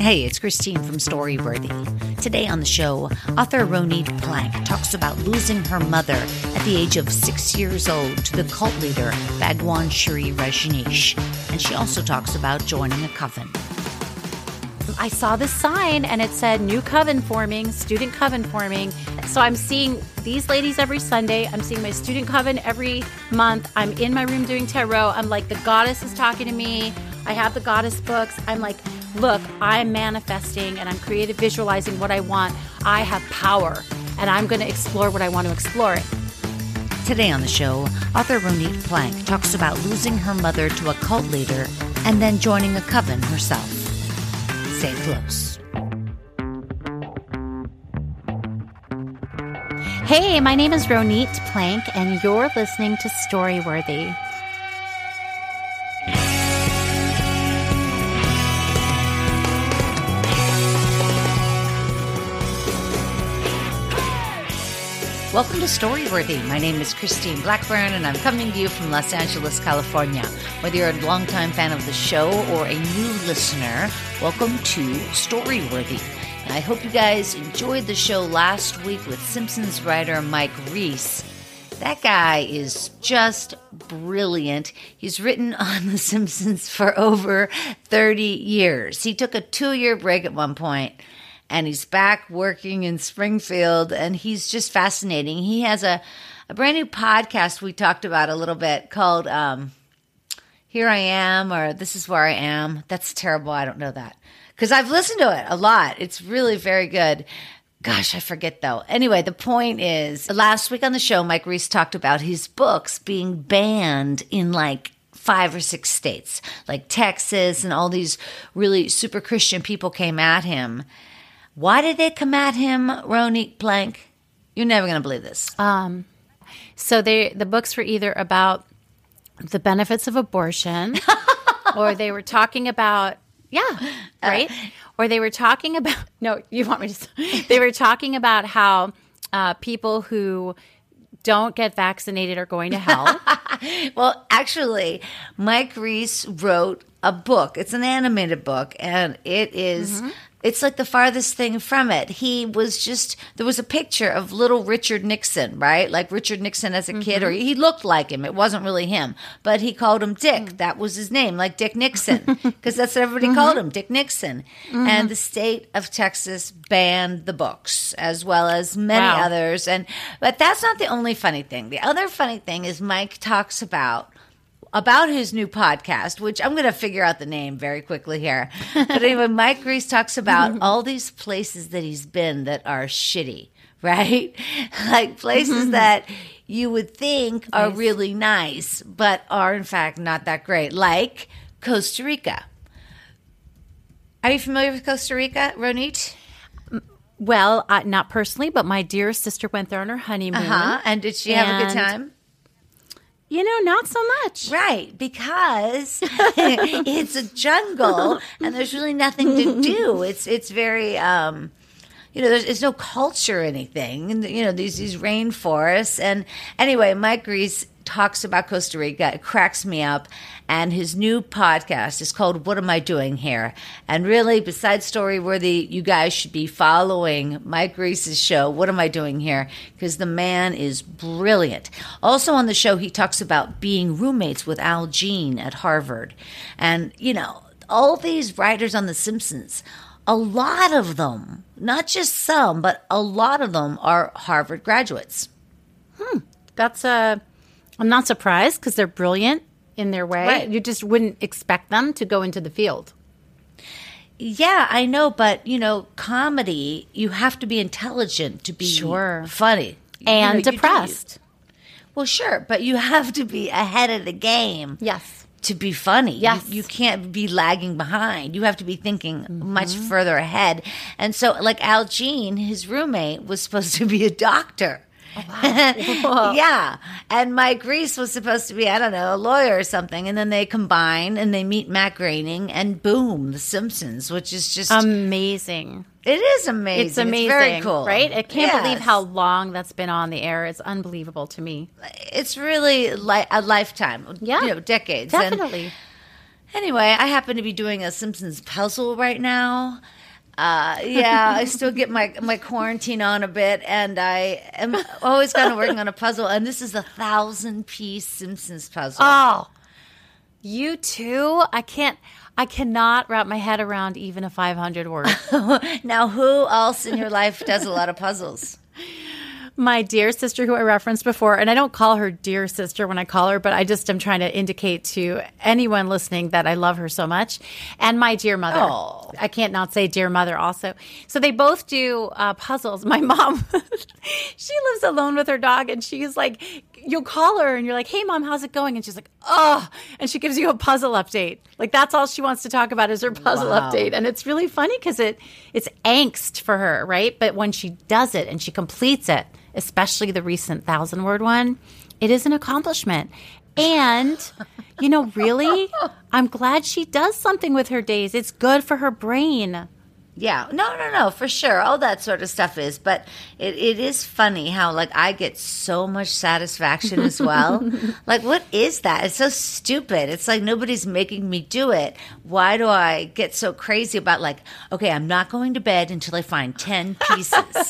Hey, it's Christine from Storyworthy. Today on the show, author Ronit Plank talks about losing her mother at the age of 6 years old to the cult leader Bhagwan Shree Rajneesh. And she also talks about joining a coven. I saw this sign and it said new coven forming, student coven forming. So I'm seeing these ladies every Sunday. I'm seeing my student coven every month. I'm in my room doing tarot. I'm like, the goddess is talking to me. I have the goddess books. I'm like, look, I'm manifesting and I'm creative visualizing what I want. I have power and I'm going to explore what I want to explore. Today on the show, author Ronit Plank talks about losing her mother to a cult leader and then joining a coven herself. Stay close. Hey, my name is Ronit Plank and you're listening to Storyworthy. Welcome to Storyworthy. My name is Christine Blackburn, and I'm coming to you from Los Angeles, California. Whether you're a longtime fan of the show or a new listener, welcome to Storyworthy. And I hope you guys enjoyed the show last week with Simpsons writer Mike Reiss. That guy is just brilliant. He's written on The Simpsons for over 30 years. He took a 2-year break at one point, and he's back working in Springfield, and he's just fascinating. He has a brand new podcast we talked about a little bit called Here I Am, or This Is Where I Am. That's terrible. I don't know that because I've listened to it a lot. It's really very good. Gosh, I forget though. Anyway, the point is, last week on the show, Mike Reiss talked about his books being banned in like 5 or 6 states, like Texas, and all these really super Christian people came at him. Why did they come at him, Ronit Plank? You're never going to believe this. So the books were either about the benefits of abortion, or they were talking about, right? Or they were talking about, no, you want me to, they were talking about how people who don't get vaccinated are going to hell. Well, actually, Mike Reiss wrote a book. It's an animated book, and it is... Mm-hmm. It's like the farthest thing from it. There was a picture of little Richard Nixon, right? Like Richard Nixon as a kid, or he looked like him. It wasn't really him, but he called him Dick. That was his name, like Dick Nixon, because that's what everybody called him, Dick Nixon. And the state of Texas banned the books, as well as many others. But that's not the only funny thing. The other funny thing is Mike talks about his new podcast, which I'm going to figure out the name very quickly here. But anyway, Mike Reiss talks about all these places that he's been that are shitty, right? Like places that you would think are really nice, but are in fact not that great, like Costa Rica. Are you familiar with Costa Rica, Ronit? Well, not personally, but my dear sister went there on her honeymoon. And did she have a good time? You know, not so much. Right, because it's a jungle and there's really nothing to do. It's very, there's no culture or anything. And, these rainforests. And anyway, Mike Reiss talks about Costa Rica. It cracks me up. And his new podcast is called What Am I Doing Here? And really, besides Storyworthy, you guys should be following Mike Reiss's show, What Am I Doing Here? Because the man is brilliant. Also on the show, he talks about being roommates with Al Jean at Harvard. And, all these writers on The Simpsons, a lot of them, not just some, but a lot of them are Harvard graduates. I'm not surprised because they're brilliant in their way. Right. You just wouldn't expect them to go into the field. Yeah, I know, but, comedy, you have to be intelligent to be funny. And depressed. Well, sure, but you have to be ahead of the game. Yes. To be funny. Yes. You can't be lagging behind. You have to be thinking much further ahead. And so, like Al Jean, his roommate, was supposed to be a doctor. Oh, wow. Yeah. And Mike Reiss was supposed to be, I don't know, a lawyer or something. And then they combine and they meet Matt Groening and boom, The Simpsons, which is just amazing. It is amazing. It's amazing. It's very cool. Right? I can't believe how long that's been on the air. It's unbelievable to me. It's really like a lifetime. Yeah. Decades. Definitely. Anyway, I happen to be doing a Simpsons puzzle right now. Yeah, I still get my quarantine on a bit, and I am always kind of working on a puzzle. And this is a 1,000-piece Simpsons puzzle. Oh, you too? I cannot wrap my head around even a 500 word. Now, who else in your life does a lot of puzzles? My dear sister, who I referenced before, and I don't call her dear sister when I call her, but I just am trying to indicate to anyone listening that I love her so much. And my dear mother. Oh. I can't not say dear mother also. So they both do puzzles. My mom, she lives alone with her dog, and she's like, you'll call her and you're like, hey, Mom, how's it going? And she's like, oh, and she gives you a puzzle update. Like, that's all she wants to talk about is her puzzle update. And it's really funny because it's angst for her, right? But when she does it and she completes it, especially the recent 1,000-word one, it is an accomplishment. And, really, I'm glad she does something with her days. It's good for her brain. Yeah, no, for sure. All that sort of stuff is. But it is funny how, I get so much satisfaction as well. What is that? It's so stupid. It's like nobody's making me do it. Why do I get so crazy about, okay, I'm not going to bed until I find 10 pieces?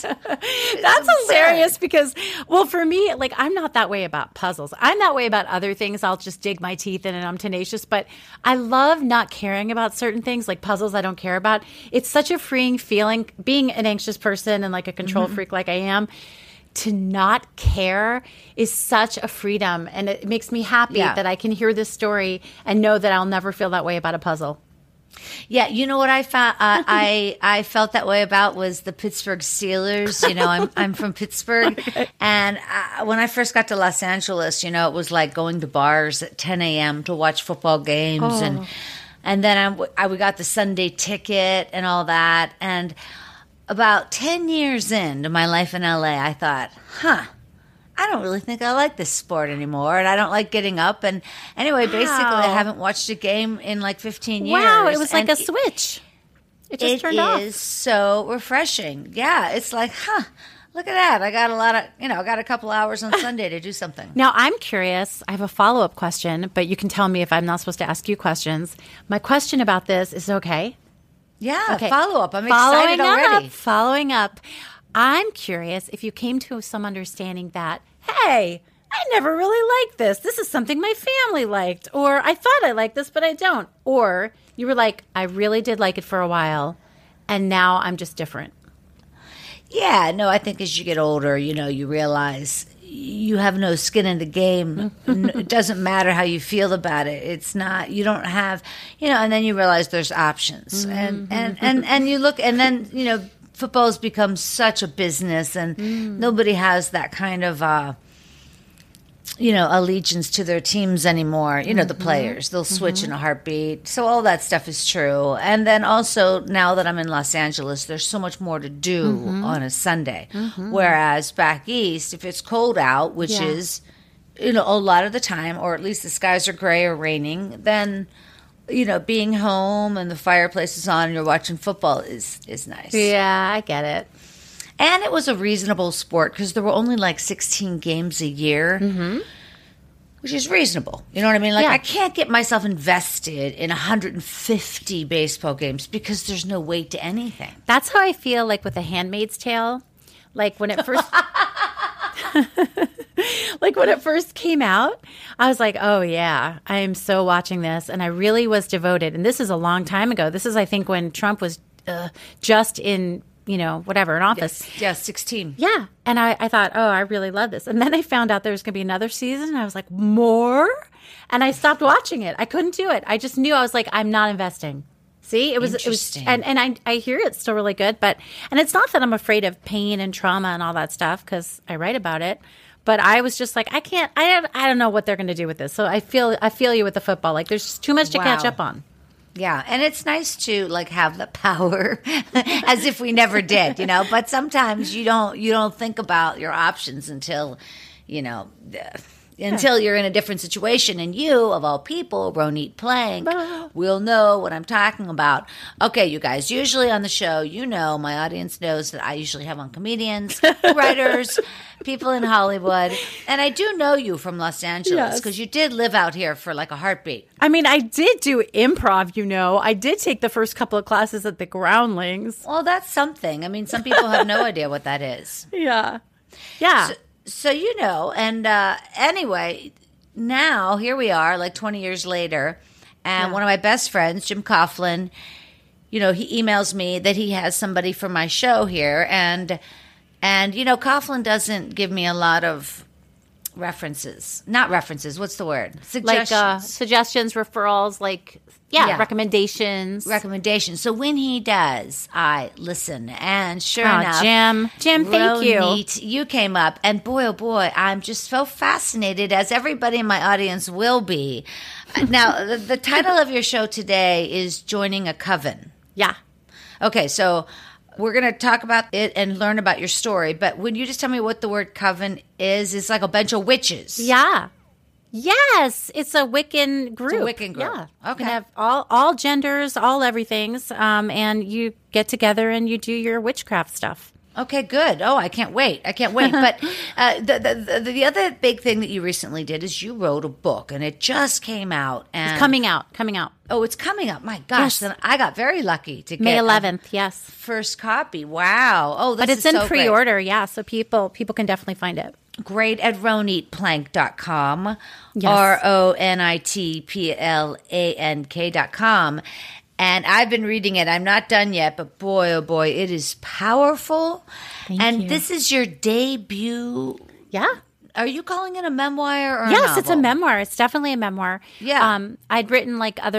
That's hilarious because, well, for me, I'm not that way about puzzles. I'm that way about other things. I'll just dig my teeth in and I'm tenacious. But I love not caring about certain things, like puzzles I don't care about. It's such a freeing feeling, being an anxious person and a control freak like I am, to not care is such a freedom, and it makes me happy that I can hear this story and know that I'll never feel that way about a puzzle. Yeah, you know what I found? I felt that way about was the Pittsburgh Steelers. I'm from Pittsburgh, and when I first got to Los Angeles, it was like going to bars at 10 a.m. to watch football games and then we got the Sunday ticket and all that. And about 10 years into my life in LA, I thought, I don't really think I like this sport anymore. And I don't like getting up. And anyway, basically, I haven't watched a game in 15 years. Wow, it was like a switch. It just turned off. It is so refreshing. Yeah, it's like, look at that. I got I got a couple hours on Sunday to do something. Now, I'm curious. I have a follow-up question, but you can tell me if I'm not supposed to ask you questions. My question about this is okay? Yeah, okay. Follow-up. I'm excited already. Following up. I'm curious if you came to some understanding that, hey, I never really liked this. This is something my family liked. Or I thought I liked this, but I don't. Or you were like, I really did like it for a while, and now I'm just different. Yeah, no, I think as you get older, you realize you have no skin in the game. It doesn't matter how you feel about it. It's not, you don't have, and then you realize there's options. And you look, and then, football's become such a business, and nobody has that kind of, allegiance to their teams anymore. The players, they'll switch in a heartbeat. So all that stuff is true. And then also, now that I'm in Los Angeles, there's so much more to do on a Sunday. Whereas back east, if it's cold out, which is, a lot of the time, or at least the skies are gray or raining, then, being home and the fireplace is on and you're watching football is nice. Yeah, I get it. And it was a reasonable sport because there were only 16 games a year, which is reasonable. You know what I mean? I can't get myself invested in 150 baseball games because there's no weight to anything. That's how I feel with The Handmaid's Tale. When it first... when it first came out, I was like, oh, yeah, I am so watching this. And I really was devoted. And this is a long time ago. This is, I think, when Trump was just in... in office. Yeah, 16. Yeah. And I thought, oh, I really love this. And then I found out there was going to be another season. And I was like, more? And I stopped watching it. I couldn't do it. I just knew, I was like, I'm not investing. See, it was and I hear it's still really good. And it's not that I'm afraid of pain and trauma and all that stuff because I write about it. But I was just like, I don't know what they're going to do with this. So I feel you with the football. There's just too much to catch up on. Yeah, and it's nice to have the power as if we never did, but sometimes you don't think about your options until, until you're in a different situation. And you, of all people, Ronit Plank, will know what I'm talking about. Okay, you guys, usually on the show, my audience knows that I usually have on comedians, writers, people in Hollywood. And I do know you from Los Angeles because you did live out here for like a heartbeat. I mean, I did do improv, I did take the first couple of classes at the Groundlings. Well, that's something. I mean, some people have no idea what that is. Yeah. So and anyway, now here we are, like 20 years later, and one of my best friends, Jim Coughlin, he emails me that he has somebody for my show here, and Coughlin doesn't give me a lot of not references. What's the word? Suggestions. Like suggestions, referrals, recommendations. So when he does, I listen. And sure enough, Jim, thank you. You came up, and boy, oh boy, I'm just so fascinated, as everybody in my audience will be. Now, the title of your show today is Joining a Coven. Yeah. Okay, so we're going to talk about it and learn about your story. But would you just tell me what the word coven is? It's like a bunch of witches. Yeah. Yes, it's a Wiccan group. It's a Wiccan group. Yeah. Okay. You have all genders, all everythings, and you get together and you do your witchcraft stuff. Okay, good. Oh, I can't wait. But the other big thing that you recently did is you wrote a book, and it just came out. And it's coming out. Oh, it's coming out. My gosh. Then I got very lucky to get May 11th, yes. First copy. Wow. Oh, this But it's is in so pre-order, great. Yeah, so people can definitely find it. Great at ronitplank.com, Yes. RONITPLANK.com. And I've been reading it. I'm not done yet, but boy, oh boy, it is powerful. Thank you. This is your debut. Yeah. Are you calling it a memoir or a Yes, novel? it's a memoir. It's definitely a memoir. Yeah. I'd written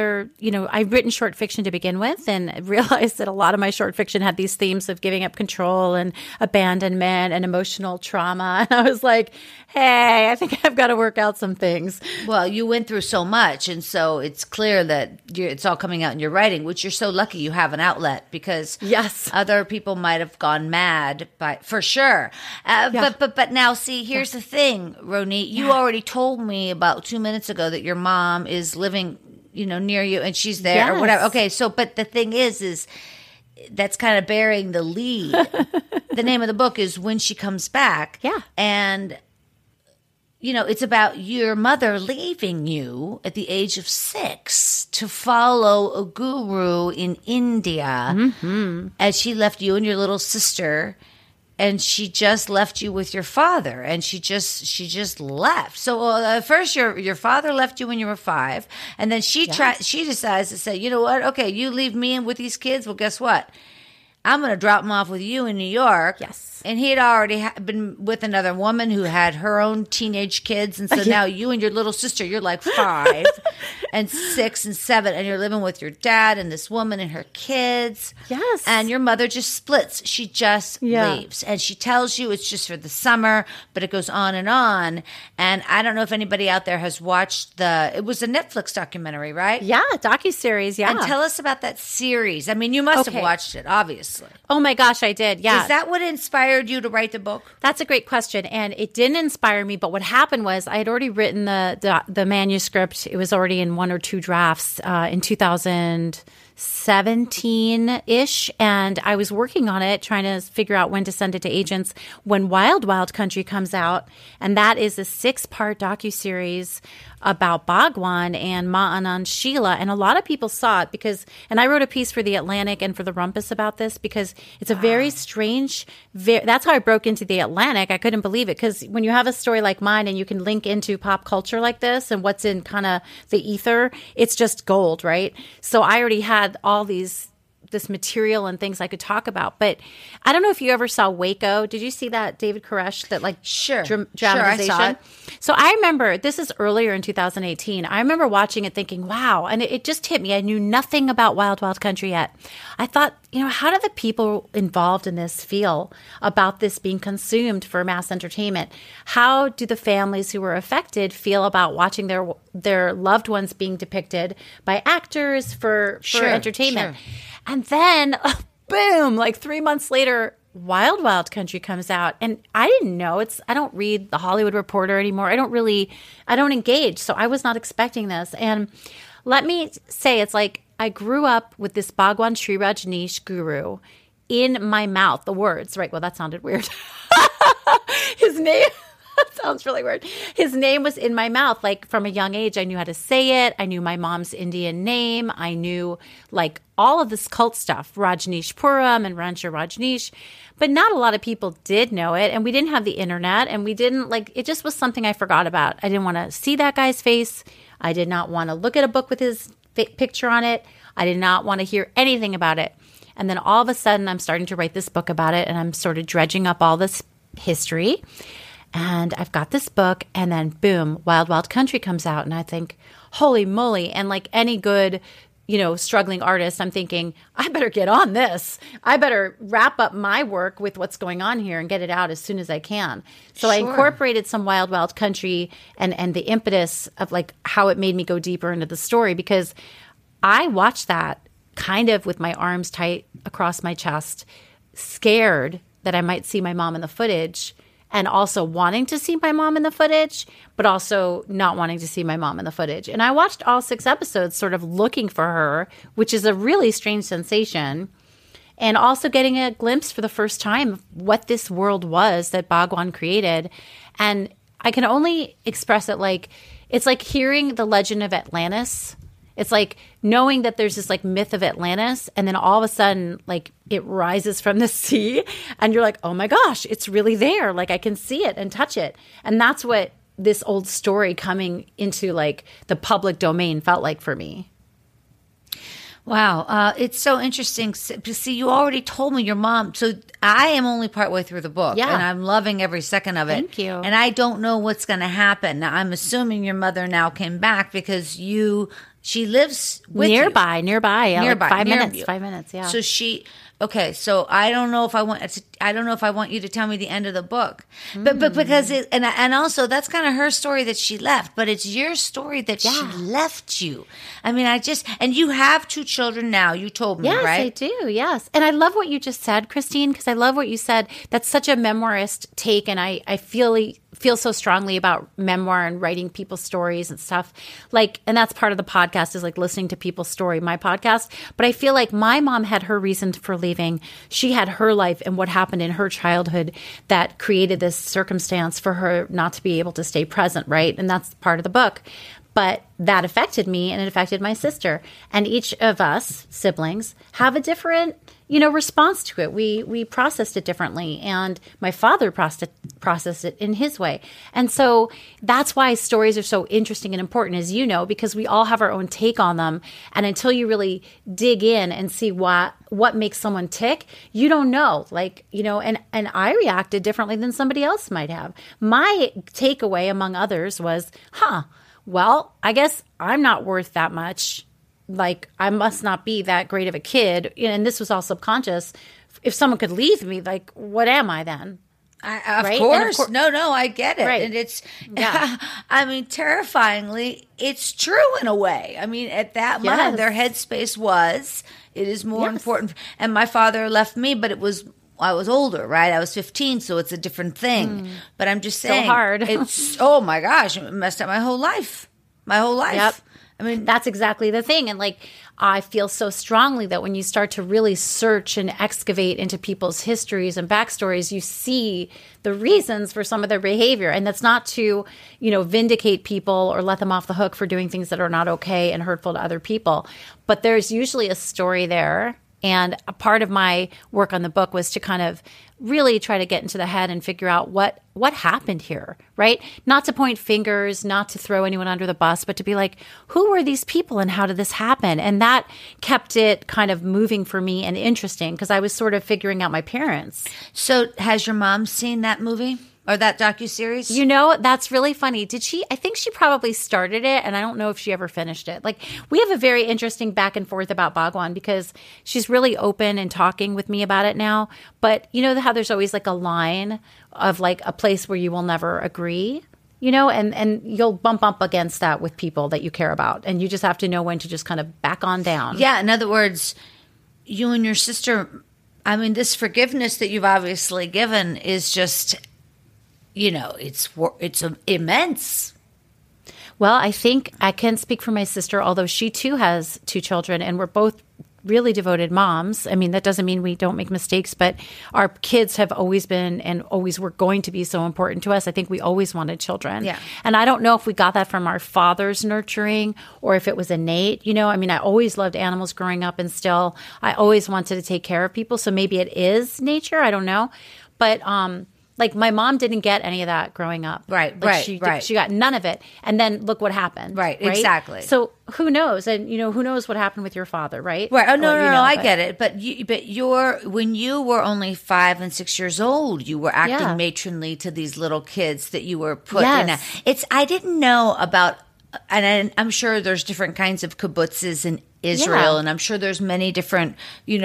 I'd written short fiction to begin with, and realized that a lot of my short fiction had these themes of giving up control and abandonment and emotional trauma. And I was like, hey, I think I've got to work out some things. Well, you went through so much, and so it's clear that it's all coming out in your writing, which you're so lucky you have an outlet, because Yes. other people might have gone mad, for sure. But now, see, here's the thing, Ronit. You already told me about 2 minutes ago that your mom is living, near you, and she's there or whatever. Okay, so but the thing is that's kind of bearing the lead. The name of the book is When She Comes Back. Yeah. And it's about your mother leaving you at the age of 6 to follow a guru in India. Mm-hmm. And she left you and your little sister, and she just left you with your father, and she just left. So first your father left you when you were 5, and then she decides to say, you know what? Okay, you leave me in with these kids. Well, guess what? I'm going to drop them off with you in New York. Yes. And he had already been with another woman who had her own teenage kids. And so now you and your little sister, you're like 5 and 6 and 7, and you're living with your dad and this woman and her kids. Yes. And your mother just splits. She just leaves. And she tells you it's just for the summer, but it goes on and on. And I don't know if anybody out there has watched it was a Netflix documentary, right? Yeah, docuseries, yeah. And tell us about that series. I mean, you must have watched it, obviously. Oh my gosh, I did. Yeah. Is that what inspired you to write the book? That's a great question, and it didn't inspire me. But what happened was I had already written the manuscript. It was already in 1 or 2 drafts in 2017-ish, and I was working on it, trying to figure out when to send it to agents. When Wild Wild Country comes out, and that is a 6-part docuseries about Bhagwan and Ma Anand Sheela. And a lot of people saw it and I wrote a piece for The Atlantic and for The Rumpus about this, because it's a very strange, that's how I broke into The Atlantic. I couldn't believe it, because when you have a story like mine and you can link into pop culture like this and what's in kind of the ether, it's just gold, right? So I already had all this material and things I could talk about. But I don't know if you ever saw Waco. Did you see that, David Koresh, that dramatization? I saw it. So I remember, this is earlier in 2018, I remember watching it thinking, wow, and it just hit me. I knew nothing about Wild Wild Country yet. I thought, how do the people involved in this feel about this being consumed for mass entertainment? How do the families who were affected feel about watching their loved ones being depicted by actors for entertainment? Sure. And then, boom, like 3 months later, Wild Wild Country comes out, and I didn't know. I don't read the Hollywood Reporter anymore. I don't engage. So I was not expecting this. And let me say, it's like I grew up with this Bhagwan Sri Rajneesh guru in my mouth, the words, right? Well, that sounded weird. His name sounds really weird. His name was in my mouth. Like from a young age, I knew how to say it. I knew my mom's Indian name. I knew like all of this cult stuff, Rajneesh Puram and Rancher Rajneesh. But not a lot of people did know it. And we didn't have the internet. And we didn't it just was something I forgot about. I didn't want to see that guy's face. I did not want to look at a book with his picture on it. I did not want to hear anything about it. And then all of a sudden, I'm starting to write this book about it. And I'm sort of dredging up all this history. And I've got this book, and then boom, Wild Wild Country comes out. And I think, holy moly. And like any good, struggling artist, I'm thinking, I better get on this. I better wrap up my work with what's going on here and get it out as soon as I can. So I incorporated some Wild Wild Country and the impetus of like how it made me go deeper into the story, because I watched that kind of with my arms tight across my chest, scared that I might see my mom in the footage, and also wanting to see my mom in the footage, but also not wanting to see my mom in the footage. And I watched all 6 episodes sort of looking for her, which is a really strange sensation, and also getting a glimpse for the first time of what this world was that Bhagwan created. And I can only express it like, it's like hearing the legend of Atlantis. It's like knowing that there's this like myth of Atlantis, and then all of a sudden like it rises from the sea and you're like, oh my gosh, it's really there. Like I can see it and touch it. And that's what this old story coming into like the public domain felt like for me. Wow. It's so interesting to see. You already told me your mom. So I am only partway through the book, and I'm loving every second of it. Thank you. And I don't know what's going to happen. Now, I'm assuming your mother now came back because she lives with nearby, you. Nearby, like 5 minutes. 5 minutes, yeah. So so I don't know if I want you to tell me the end of the book, but because and also that's kind of her story that she left, but it's your story that she left you. I mean, and you have 2 children now. You told me, yes, right? I do. Yes, and I love what you just said, Christine, because I love what you said. That's such a memoirist take, and I feel so strongly about memoir and writing people's stories and stuff. Like, and that's part of the podcast is like listening to people's story, my podcast. But I feel like my mom had her reason for leaving. She had her life and what happened in her childhood that created this circumstance for her not to be able to stay present, right? And that's part of the book. But that affected me, and it affected my sister. And each of us, siblings, have a different, response to it. We processed it differently, and my father processed it in his way. And so that's why stories are so interesting and important, as you know, because we all have our own take on them. And until you really dig in and see what makes someone tick, you don't know. And I reacted differently than somebody else might have. My takeaway, among others, was, well, I guess I'm not worth that much. Like, I must not be that great of a kid. And this was all subconscious. If someone could leave me, like, what am I then? Of course. No, I get it. Right. And it's, I mean, terrifyingly, it's true in a way. I mean, at that moment, their headspace it is more important. And my father left me, but I was older, right? I was 15, so it's a different thing. But I'm just saying. So hard. It's, oh my gosh, it messed up my whole life. Yep. I mean, that's exactly the thing. And I feel so strongly that when you start to really search and excavate into people's histories and backstories, you see the reasons for some of their behavior. And that's not to, vindicate people or let them off the hook for doing things that are not okay and hurtful to other people. But there's usually a story there. And a part of my work on the book was to kind of really try to get into the head and figure out what happened here, right? Not to point fingers, not to throw anyone under the bus, but to be like, who were these people and how did this happen? And that kept it kind of moving for me and interesting because I was sort of figuring out my parents. So has your mom seen that movie? Or that docuseries? That's really funny. Did she? I think she probably started it, and I don't know if she ever finished it. Like, we have a very interesting back and forth about Bhagwan because she's really open and talking with me about it now. But you know how there's always like a line of like a place where you will never agree? And you'll bump up against that with people that you care about. And you just have to know when to just kind of back on down. Yeah, in other words, you and your sister I mean, this forgiveness that you've obviously given is just, it's immense. Well, I think I can speak for my sister, although she too has 2 children, and we're both really devoted moms. I mean, that doesn't mean we don't make mistakes, but our kids have always been and always were going to be so important to us. I think we always wanted children. Yeah. And I don't know if we got that from our father's nurturing or if it was innate. I mean, I always loved animals growing up, and still I always wanted to take care of people. So maybe it is nature. I don't know. But like my mom didn't get any of that growing up. Right. She got none of it. And then look what happened. Right. Exactly. So who knows? And who knows what happened with your father, right? Right. Oh, no, I get it. But when you were only 5 and 6 years old, you were acting matronly to these little kids that you were put in. I didn't know about, and I'm sure there's different kinds of kibbutzes in Israel, and I'm sure there's many different,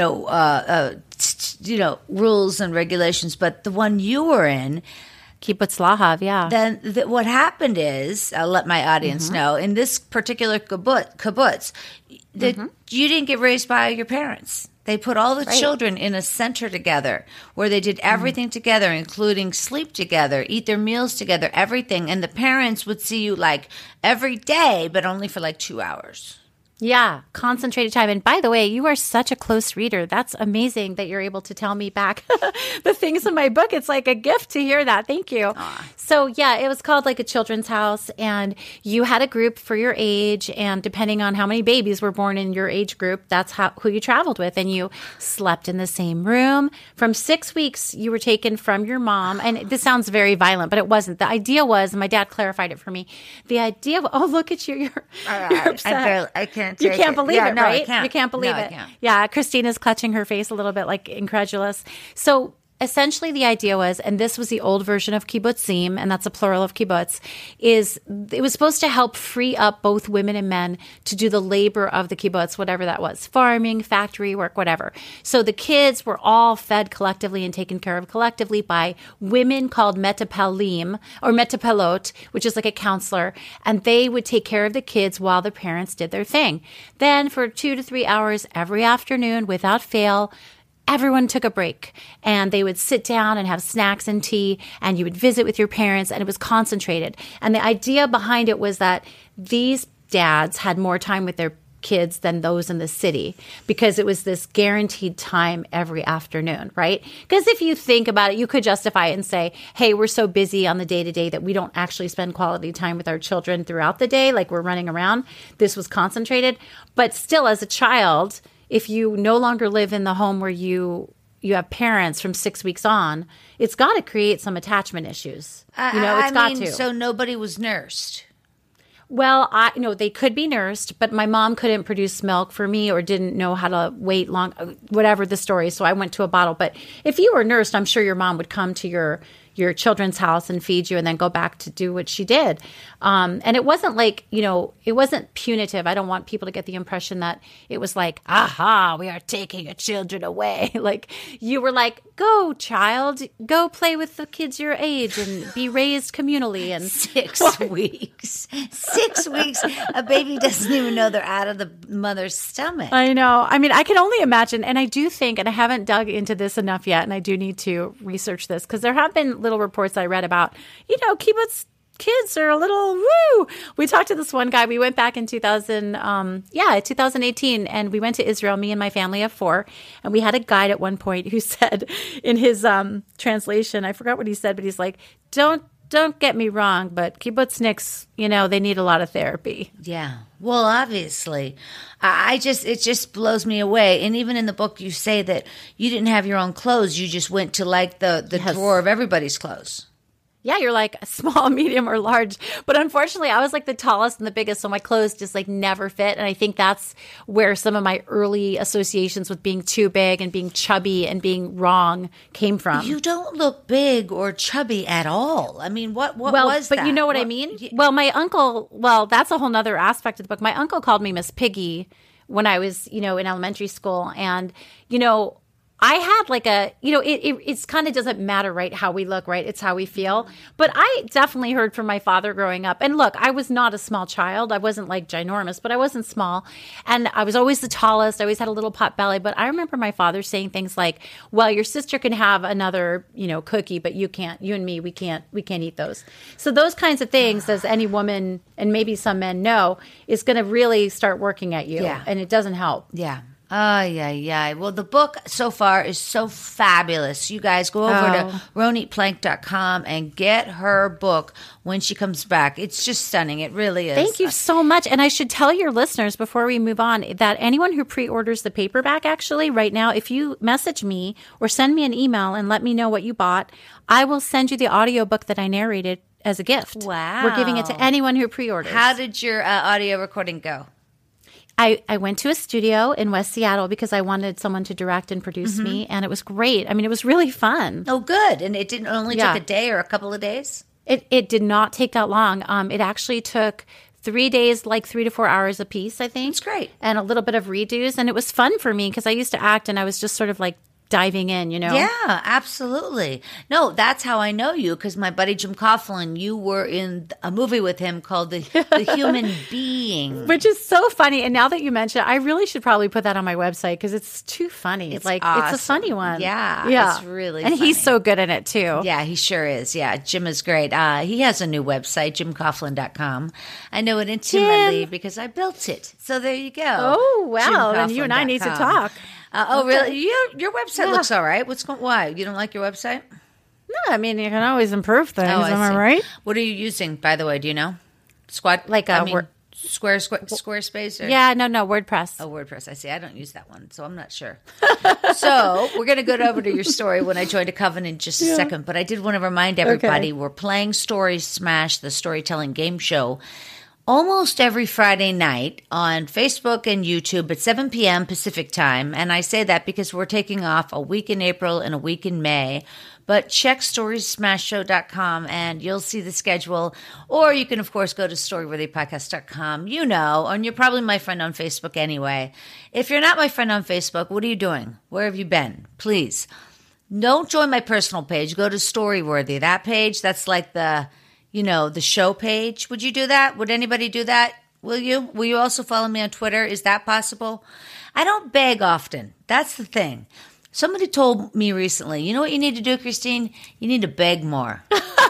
rules and regulations. But the one you were in, Kibbutz Lahav, Then what happened is, I'll let my audience know, in this particular kibbutz, you didn't get raised by your parents. They put all the children in a center together where they did everything together, including sleep together, eat their meals together, everything. And the parents would see you like every day, but only for like 2 hours. Yeah, concentrated time. And by the way, you are such a close reader. That's amazing that you're able to tell me back the things in my book. It's like a gift to hear that. Thank you. So yeah, it was called like a children's house, and you had a group for your age, and depending on how many babies were born in your age group, that's who you traveled with, and you slept in the same room. From 6 weeks, you were taken from your mom, and this sounds very violent, but it wasn't. The idea was, and my dad clarified it for me, the idea of, oh, look at you, you're upset. I can't. You can't believe it, no, right? I can't. You can't believe No, I it. can't. Yeah, Christina's clutching her face a little bit like incredulous. So essentially the idea was, and this was the old version of kibbutzim, and that's a plural of kibbutz, is it was supposed to help free up both women and men to do the labor of the kibbutz, whatever that was, farming, factory work, whatever. So the kids were all fed collectively and taken care of collectively by women called metapelim or metapelot, which is like a counselor, and they would take care of the kids while the parents did their thing. Then for 2 to 3 hours every afternoon, without fail, everyone took a break, and they would sit down and have snacks and tea, and you would visit with your parents, and it was concentrated. And the idea behind it was that these dads had more time with their kids than those in the city, because it was this guaranteed time every afternoon, right? Because if you think about it, you could justify it and say, hey, we're so busy on the day-to-day that we don't actually spend quality time with our children throughout the day, like we're running around. This was concentrated. But still, as a child, if you no longer live in the home where you have parents from 6 weeks on, it's got to create some attachment issues. It's got to. So nobody was nursed. Well, they could be nursed, but my mom couldn't produce milk for me or didn't know how to wait long, whatever the story. So I went to a bottle. But if you were nursed, I'm sure your mom would come to your children's house and feed you and then go back to do what she did. And it wasn't like, it wasn't punitive. I don't want people to get the impression that it was like, aha, we are taking your children away. Like you were like, go child, go play with the kids your age and be raised communally. And 6 weeks. 6 weeks. A baby doesn't even know they're out of the mother's stomach. I know. I mean, I can only imagine. And I do think, and I haven't dug into this enough yet, and I do need to research this, because there have been little reports I read about, kibbutz kids are a little woo. We talked to this one guy. We went back in 2018, and we went to Israel, me and my family of 4. And we had a guide at one point who said in his translation, I forgot what he said, but he's like, don't get me wrong, but kibbutzniks, they need a lot of therapy. Yeah. Well, obviously. It just blows me away. And even in the book, you say that you didn't have your own clothes. You just went to like the drawer of everybody's clothes. Yeah, you're like small, medium, or large. But unfortunately, I was like the tallest and the biggest, so my clothes just like never fit. And I think that's where some of my early associations with being too big and being chubby and being wrong came from. You don't look big or chubby at all. I mean, what was that? But you know what I mean? Well, my uncle, that's a whole nother aspect of the book. My uncle called me Miss Piggy when I was, in elementary school. And, I had like it's kind of doesn't matter, right? How we look, right? It's how we feel. But I definitely heard from my father growing up. And look, I was not a small child. I wasn't like ginormous, but I wasn't small. And I was always the tallest. I always had a little pot belly. But I remember my father saying things like, well, your sister can have another, cookie, but you can't. You and me, we can't eat those. So those kinds of things, as any woman and maybe some men know, is going to really start working at you. Yeah. And it doesn't help. Yeah. Oh, yeah. Well, the book so far is so fabulous. You guys go over to ronitplank.com and get her book when she comes back. It's just stunning. It really is. Thank you so much. And I should tell your listeners before we move on that anyone who pre-orders the paperback, actually, right now, if you message me or send me an email and let me know what you bought, I will send you the audiobook that I narrated as a gift. Wow. We're giving it to anyone who pre-orders. How did your audio recording go? I went to a studio in West Seattle because I wanted someone to direct and produce me, and it was great. I mean, it was really fun. Oh, good. And it didn't only took a day or a couple of days? It did not take that long. It actually took 3 days, like 3 to 4 hours a piece, I think. That's great. And a little bit of redos. And it was fun for me because I used to act and I was just sort of like diving in, Yeah, absolutely. No, that's how I know you, because my buddy Jim Coughlin, you were in a movie with him called The Human Being. Which is so funny. And now that you mention it, I really should probably put that on my website because it's too funny. It's like awesome. It's a funny one. Yeah. It's really And funny. he's so good in it too. Yeah, he sure is. Yeah, Jim is great. He has a new website, jimcoughlin.com. I know it intimately because I built it. So there you go. Oh, wow. And you and I need to talk. Oh, really? Your website looks all right. Why? You don't like your website? No, I mean, you can always improve things. Oh, Am I see. right? What are you using, by the way? Do you know? Squarespace? Or? Yeah, no, WordPress. Oh, WordPress. I see. I don't use that one, so I'm not sure. So we're going to go over to your story when I joined a coven in just a second. But I did want to remind everybody we're playing Story Smash, the storytelling game show, almost every Friday night on Facebook and YouTube at 7 p.m. Pacific time. And I say that because we're taking off a week in April and a week in May. But check storysmashshow.com and you'll see the schedule. Or you can, of course, go to storyworthypodcast.com. And you're probably my friend on Facebook anyway. If you're not my friend on Facebook, what are you doing? Where have you been? Please, don't join my personal page. Go to Storyworthy. That page, that's like the show page. Would you do that? Would anybody do that? Will you? Will you also follow me on Twitter? Is that possible? I don't beg often. That's the thing. Somebody told me recently, you know what you need to do, Christine? You need to beg more.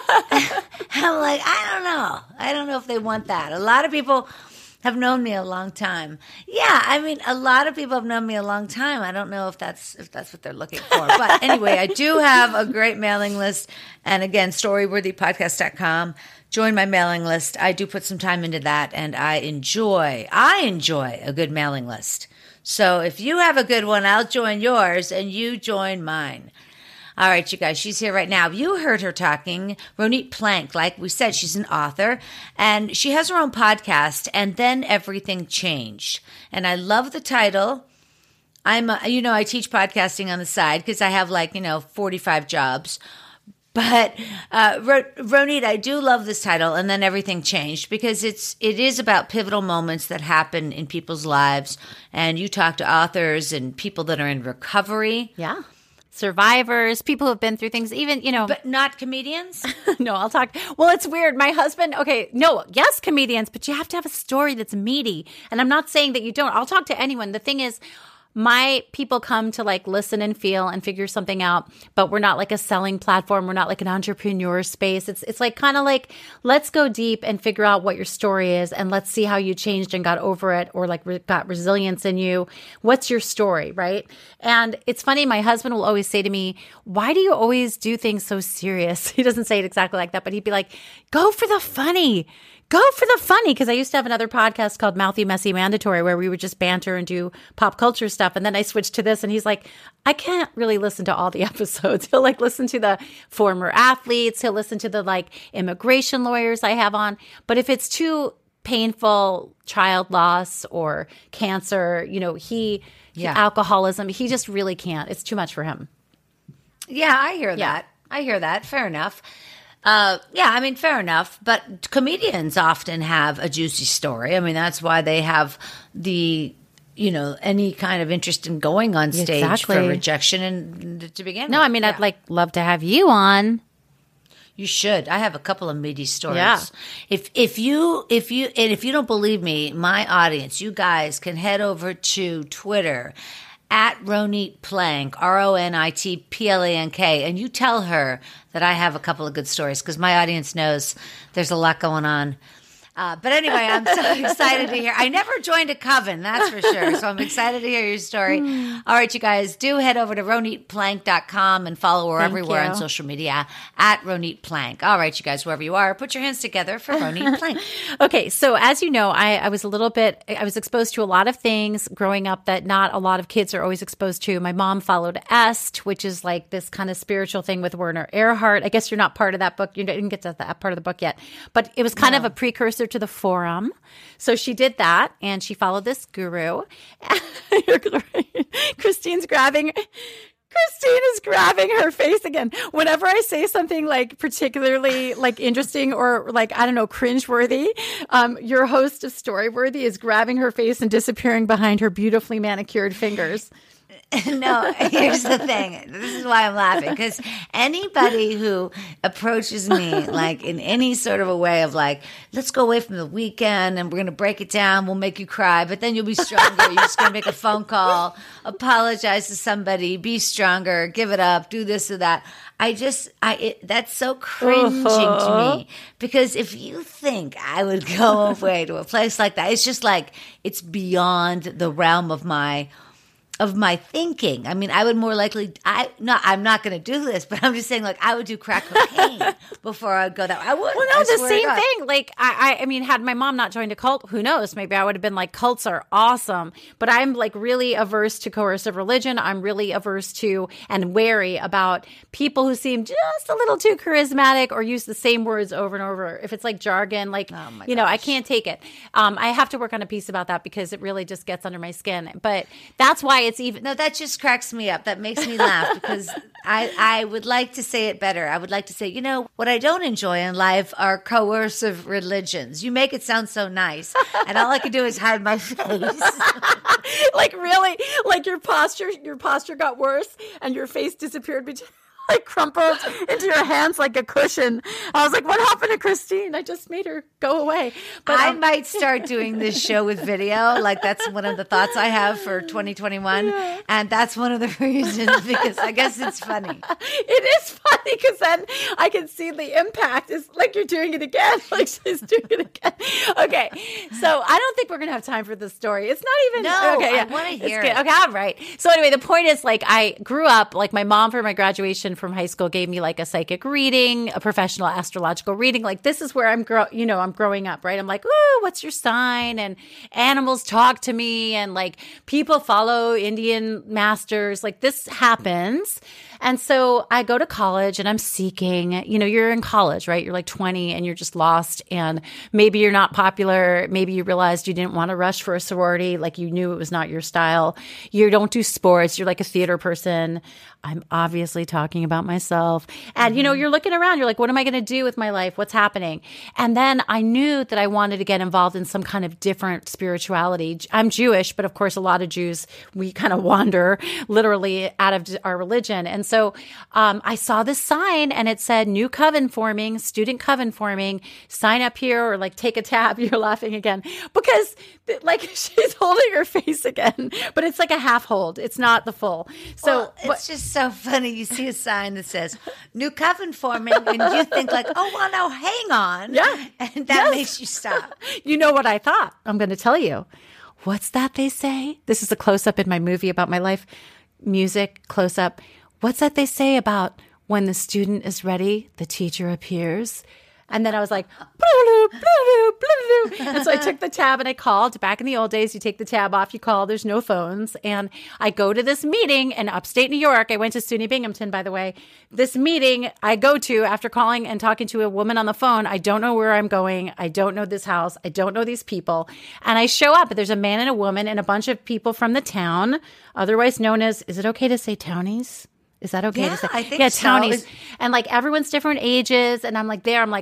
I'm like, I don't know. I don't know if they want that. A lot of people have known me a long time. Yeah, I mean, a lot of people have known me a long time. I don't know if that's what they're looking for. But anyway, I do have a great mailing list. And again, storyworthypodcast.com. Join my mailing list. I do put some time into that, and I enjoy a good mailing list. So if you have a good one, I'll join yours, and you join mine. All right, you guys, she's here right now. You heard her talking, Ronit Plank. Like we said, she's an author, and she has her own podcast, And Then Everything Changed. And I love the title. I teach podcasting on the side because I have 45 jobs. But Ronit, I do love this title, And Then Everything Changed, because it is about pivotal moments that happen in people's lives. And you talk to authors and people that are in recovery. Yeah. Survivors, people who have been through things, even, But not comedians? No, I'll talk. Well, it's weird. My husband, yes, comedians, but you have to have a story that's meaty. And I'm not saying that you don't. I'll talk to anyone. The thing is, my people come to listen and feel and figure something out, but we're not like a selling platform. We're not like an entrepreneur space. It's kind of like, let's go deep and figure out what your story is, and let's see how you changed and got over it, or got resilience in you. What's your story, right? And it's funny, my husband will always say to me, why do you always do things so serious? He doesn't say it exactly like that, but he'd be like, go for the funny. Go for the funny, because I used to have another podcast called Mouthy, Messy, Mandatory, where we would just banter and do pop culture stuff. And then I switched to this, and he's like, I can't really listen to all the episodes. He'll listen to the former athletes. He'll listen to the immigration lawyers I have on. But if it's too painful, child loss or cancer, alcoholism, he just really can't. It's too much for him. Yeah, I hear that. I hear that. Fair enough. Fair enough. But comedians often have a juicy story. I mean, that's why they have the any kind of interest in going on stage Exactly. for rejection and to begin No, with. I mean, I'd love to have you on. You should. I have a couple of meaty stories. Yeah. If you don't believe me, my audience, you guys can head over to Twitter at Ronit Plank, RONITPLANK, and you tell her that I have a couple of good stories because my audience knows there's a lot going on. But anyway, I'm so excited to hear. I never joined a coven, that's for sure. So I'm excited to hear your story. All right, you guys, do head over to ronitplank.com and follow her everywhere you. on social media at Ronit Plank. All right, you guys, wherever you are, put your hands together for Ronit Plank. Okay, so as you know, I was exposed to a lot of things growing up that not a lot of kids are always exposed to. My mom followed Est, which is like this kind of spiritual thing with Werner Erhard. I guess you're not part of that book. You didn't get to that part of the book yet, but it was kind of a precursor to the Forum. So she did that and she followed this guru. Christine is grabbing her face again. Whenever I say something like particularly like interesting or like, I don't know, cringeworthy, your host of Storyworthy is grabbing her face and disappearing behind her beautifully manicured fingers. No, here's the thing. This is why I'm laughing, because anybody who approaches me like in any sort of a way of like, let's go away from the weekend and we're going to break it down, we'll make you cry, but then you'll be stronger. You're just going to make a phone call, apologize to somebody, be stronger, give it up, do this or that. That's so cringing to me, because if you think I would go away to a place like that, it's just like, it's beyond the realm of my thinking. I mean, I would more likely, I'm not going to do this, but I'm just saying, like, I would do crack cocaine before I'd go that way. I would. Well, no, the same thing. Like, I mean, had my mom not joined a cult, who knows? Maybe I would have been like, cults are awesome. But I'm like really averse to coercive religion. I'm really averse to and wary about people who seem just a little too charismatic or use the same words over and over. If it's like jargon, like, I can't take it. I have to work on a piece about that because it really just gets under my skin. But that's why it's even. No, that just cracks me up. That makes me laugh because I would like to say it better. I would like to say, what I don't enjoy in life are coercive religions. You make it sound so nice, and all I can do is hide my face. Like really, like your posture got worse, and your face disappeared between. Like crumpled into your hands like a cushion. I was like, what happened to Christine? I just made her go away. But I might start doing this show with video. Like that's one of the thoughts I have for 2021. Yeah. And that's one of the reasons, because I guess it's funny. It is funny because then I can see the impact. It's like you're doing it again. Like she's doing it again. Okay. So I don't think we're going to have time for this story. It's not even. No, okay, yeah. I want to hear it. Okay, all right. So anyway, the point is like I grew up, like my mom for my graduation from high school gave me like a psychic reading, a professional astrological reading. Like this is where I'm growing up, right? I'm like, ooh, what's your sign? And animals talk to me, and like people follow Indian masters. Like this happens. And so I go to college and I'm seeking, you're in college, right? You're like 20 and you're just lost, and maybe you're not popular. Maybe you realized you didn't want to rush for a sorority. Like you knew it was not your style. You don't do sports. You're like a theater person. I'm obviously talking about myself. And, you're looking around. You're like, what am I going to do with my life? What's happening? And then I knew that I wanted to get involved in some kind of different spirituality. I'm Jewish, but of course, a lot of Jews, we kind of wander literally out of our religion. And so I saw this sign and it said new coven forming, student coven forming, sign up here or like take a tab. You're laughing again because like she's holding her face again, but it's like a half hold. It's not the full. So it's just so funny. You see a sign that says new coven forming and you think like, oh, well, no, hang on. Yeah. And that makes you stop. You know what I thought? I'm going to tell you. What's that they say? This is a close-up in my movie about my life. Music, close-up. What's that they say about when the student is ready, the teacher appears? And then I was like, and so I took the tab and I called. Back in the old days, you take the tab off, you call, there's no phones. And I go to this meeting in upstate New York. I went to SUNY Binghamton, by the way. This meeting I go to after calling and talking to a woman on the phone. I don't know where I'm going. I don't know this house. I don't know these people. And I show up. There's a man and a woman and a bunch of people from the town, otherwise known as, is it okay to say townies? Is that okay Yeah, to say? I think yeah, so. townies. And like everyone's different ages. And I'm like there, I'm like,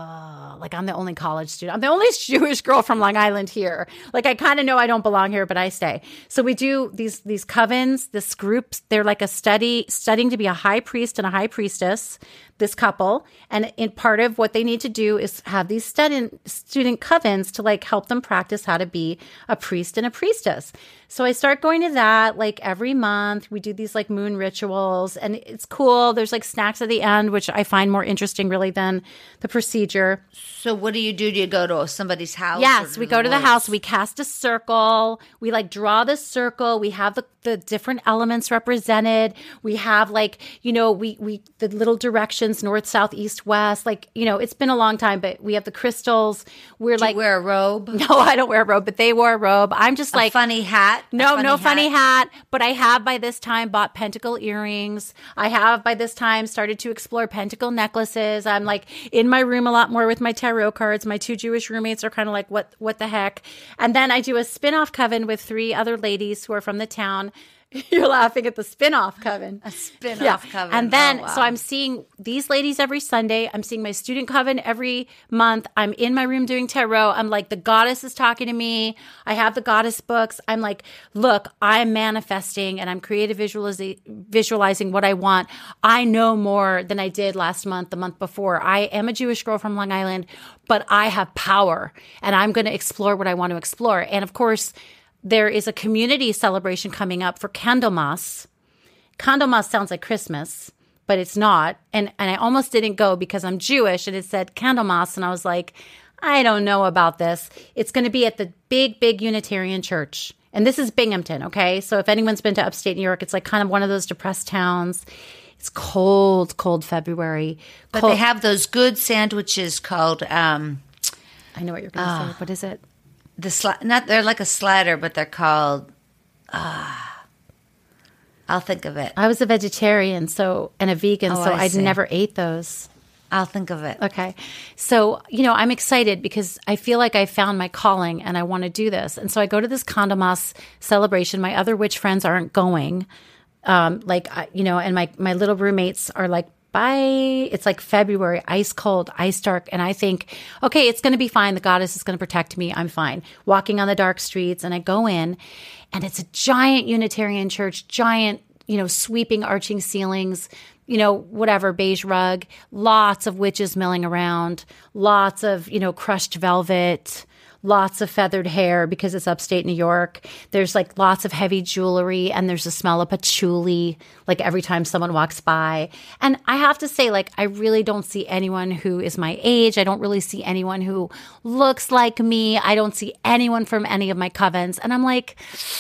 oh, like I'm the only college student. I'm the only Jewish girl from Long Island here. Like I kind of know I don't belong here, but I stay. So we do these covens, this groups. They're like studying to be a high priest and a high priestess, this couple. And in part of what they need to do is have these student covens to like help them practice how to be a priest and a priestess. So I start going to that like every month. We do these like moon rituals and it's cool. There's like snacks at the end, which I find more interesting really than the procedure. So what do? Do you go to somebody's house? Yes, we go to the house. We cast a circle. We like draw the circle. We have the different elements represented. We have like, you know, we the little directions, north, south, east, west. Like, you know, it's been a long time, but we have the crystals. We're Do like, you wear a robe? no, I don't wear a robe, but they wore a robe. I'm just like, funny hat? No funny hat. But I have by this time bought pentacle earrings. I have by this time started to explore pentacle necklaces. I'm like in my room a lot more with my tarot cards. My two Jewish roommates are kind of like, what the heck? And then I do a spin-off coven with 3 other ladies who are from the town. You're laughing at the spin-off coven. A spin-off coven. And then, wow. so I'm seeing these ladies every Sunday. I'm seeing my student coven every month. I'm in my room doing tarot. I'm like, the goddess is talking to me. I have the goddess books. I'm like, look, I'm manifesting and I'm creative visualizing what I want. I know more than I did last month, the month before. I am a Jewish girl from Long Island, but I have power and I'm going to explore what I want to explore. And of course, there is a community celebration coming up for Candlemas. Candlemas sounds like Christmas, but it's not. And I almost didn't go because I'm Jewish and it said Candlemas. And I was like, I don't know about this. It's going to be at the big Unitarian church. And this is Binghamton, okay? So if anyone's been to upstate New York, it's like kind of one of those depressed towns. It's cold February. But they have those good sandwiches called... I know what you're going to say. What is it? They're like a slider, but they're called. I'll think of it. I was a vegetarian, and a vegan, so I never ate those. I'll think of it. Okay, so I'm excited because I feel like I found my calling and I want to do this, and so I go to this Candlemas celebration. My other witch friends aren't going, and my little roommates are like. It's like February, ice cold, ice dark. And I think, okay, it's going to be fine. The goddess is going to protect me. I'm fine. Walking on the dark streets. And I go in and it's a giant Unitarian church, giant, sweeping, arching ceilings, whatever, beige rug, lots of witches milling around, lots of, crushed velvet, lots of feathered hair because it's upstate New York. There's like lots of heavy jewelry and there's a smell of patchouli like every time someone walks by. And I have to say, like, I really don't see anyone who is my age. I don't really see anyone who looks like me. I don't see anyone from any of my covens. And I'm like,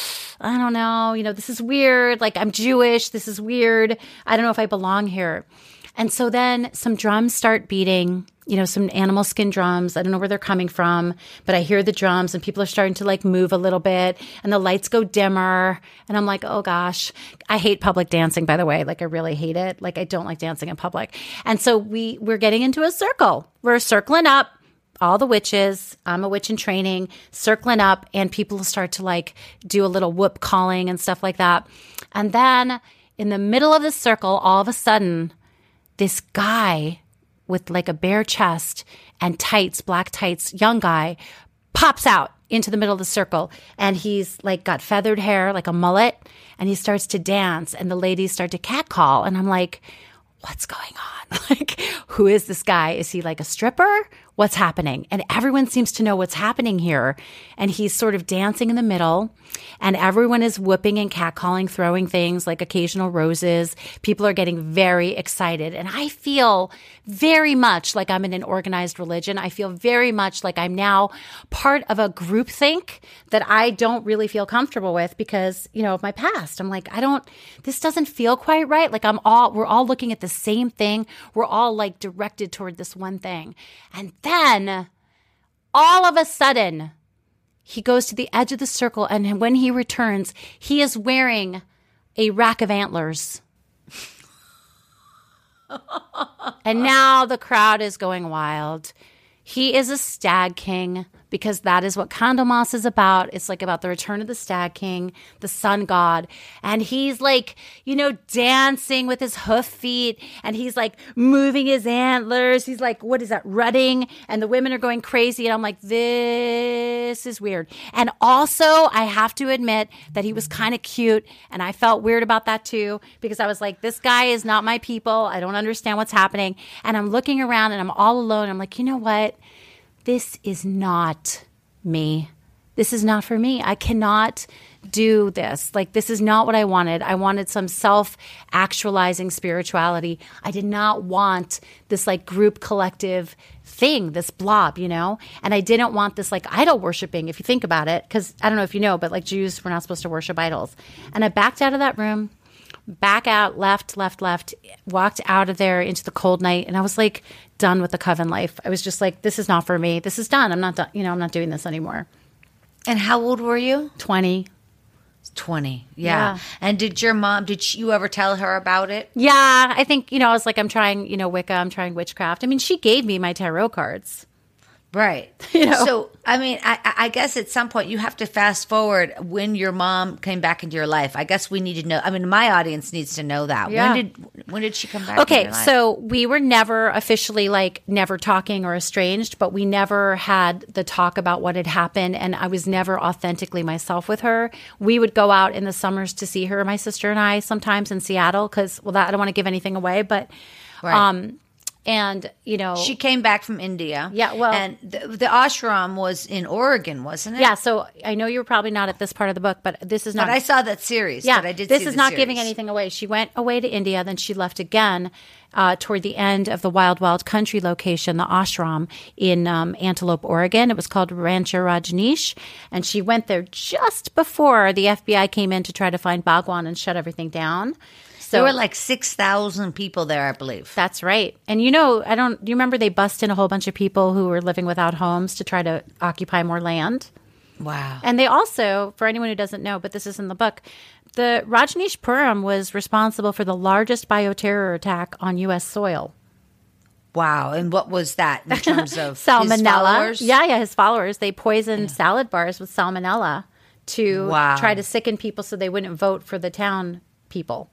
I don't know, this is weird. Like, I'm Jewish. This is weird. I don't know if I belong here. And so then some drums start beating, some animal skin drums. I don't know where they're coming from, but I hear the drums and people are starting to like move a little bit and the lights go dimmer. And I'm like, oh gosh, I hate public dancing, by the way. Like I really hate it. Like I don't like dancing in public. And so we're getting into a circle. We're circling up. All the witches, I'm a witch in training, circling up and people start to like do a little whoop calling and stuff like that. And then in the middle of the circle, all of a sudden, this guy with like a bare chest and tights, black tights, young guy, pops out into the middle of the circle. And he's like got feathered hair, like a mullet, and he starts to dance and the ladies start to catcall. And I'm like, what's going on? Like, who is this guy? Is he like a stripper? What's happening? And everyone seems to know what's happening here. And he's sort of dancing in the middle and everyone is whooping and catcalling, throwing things like occasional roses. People are getting very excited. And I feel very much like I'm in an organized religion. I feel very much like I'm now part of a groupthink that I don't really feel comfortable with because, of my past. I'm like, this doesn't feel quite right. Like we're all looking at the same thing. We're all like directed toward this one thing. And then all of a sudden, he goes to the edge of the circle, and when he returns, he is wearing a rack of antlers. And now the crowd is going wild. He is a stag king, because that is what Candlemas is about. It's like about the return of the Stag King, the sun god. And he's like, dancing with his hoof feet, and he's like moving his antlers. He's like, what is that, rutting? And the women are going crazy. And I'm like, this is weird. And also, I have to admit that he was kind of cute. And I felt weird about that too, because I was like, this guy is not my people. I don't understand what's happening. And I'm looking around and I'm all alone. I'm like, you know what? This is not me. This is not for me. I cannot do this. Like, this is not what I wanted. I wanted some self-actualizing spirituality. I did not want this like group collective thing, this blob, And I didn't want this like idol worshiping, if you think about it, because I don't know if you know, but like Jews, we're not supposed to worship idols. And I backed out of that room, back out, left, walked out of there into the cold night. And I was like done with the coven life. I was just like, this is not for me. This is done. I'm not done. I'm not doing this anymore. And how old were you? 20. 20. Yeah. And did you ever tell her about it? Yeah. I think, I was like, I'm trying, Wicca, I'm trying witchcraft. I mean, she gave me my tarot cards. Right. So, I mean, I guess at some point you have to fast forward when your mom came back into your life. I guess we need to know. I mean, my audience needs to know that. Yeah. When did she come back? Okay. Into your life? So we were never officially like never talking or estranged, but we never had the talk about what had happened. And I was never authentically myself with her. We would go out in the summers to see her, my sister and I, sometimes in Seattle, because, I don't want to give anything away, but, right. And, she came back from India. Yeah, well. And the ashram was in Oregon, wasn't it? Yeah, so I know you were probably not at this part of the book, but this is not. But I saw that series. Yeah, but I did this see is the not series. giving anything away. She went away to India, then she left again toward the end of the Wild Wild Country location, the ashram in Antelope, Oregon. It was called Rancho Rajneesh, and she went there just before the FBI came in to try to find Bhagwan and shut everything down. So, there were like 6,000 people there, I believe. That's right. And you remember they bussed in a whole bunch of people who were living without homes to try to occupy more land? Wow. And they also, for anyone who doesn't know, but this is in the book, the Rajneeshpuram was responsible for the largest bioterror attack on U.S. soil. Wow. And what was that in terms of salmonella? His followers? Yeah, his followers. They poisoned salad bars with salmonella to try to sicken people so they wouldn't vote for the town people.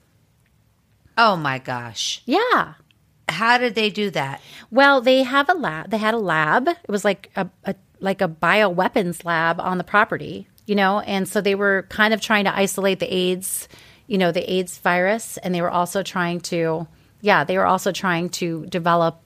Oh my gosh. Yeah. How did they do that? Well, they have a lab. They had a lab. It was like a bioweapons lab on the property, and so they were kind of trying to isolate the AIDS, the AIDS virus, and they were also trying to develop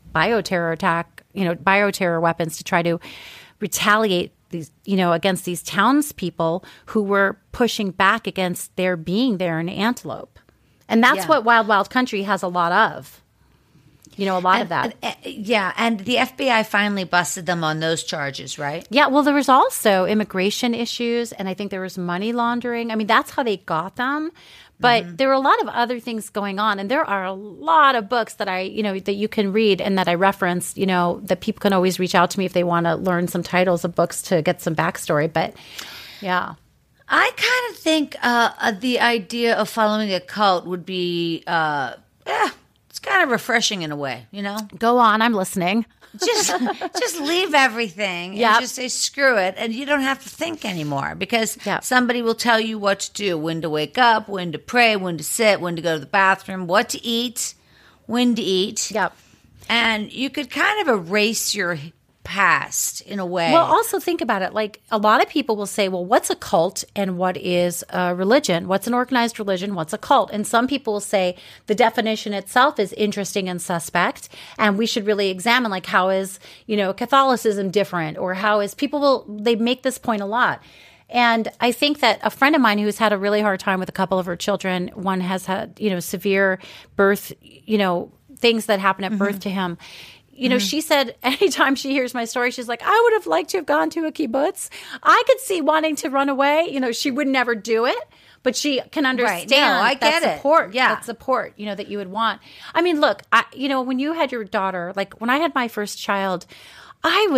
bioterror weapons to try to retaliate these, against these townspeople who were pushing back against their being there in Antelope. And that's what Wild Wild Country has a lot of. A lot of that. And the FBI finally busted them on those charges, right? Yeah, well, there was also immigration issues, and I think there was money laundering. I mean, that's how they got them. But there were a lot of other things going on, and there are a lot of books that that you can read and that I reference, that people can always reach out to me if they want to learn some titles of books to get some backstory. But, yeah. I kind of think the idea of following a cult would be, it's kind of refreshing in a way, Go on, I'm listening. Just leave everything and just say screw it, and you don't have to think anymore because somebody will tell you what to do, when to wake up, when to pray, when to sit, when to go to the bathroom, what to eat, when to eat. Yep. And you could kind of erase your past in a way. Well, also think about it. Like a lot of people will say, well, what's a cult and what is a religion? What's an organized religion? What's a cult? And some people will say the definition itself is interesting and suspect. And we should really examine like how is, Catholicism different, or how is they make this point a lot. And I think that a friend of mine who's had a really hard time with a couple of her children, one has had, severe birth, things that happen at birth to him. She said anytime she hears my story, she's like, I would have liked to have gone to a kibbutz. I could see wanting to run away. She would never do it, but she can understand I get that support. It. Yeah. That support, that you would want. I mean, look, when you had your daughter, like when I had my first child, I was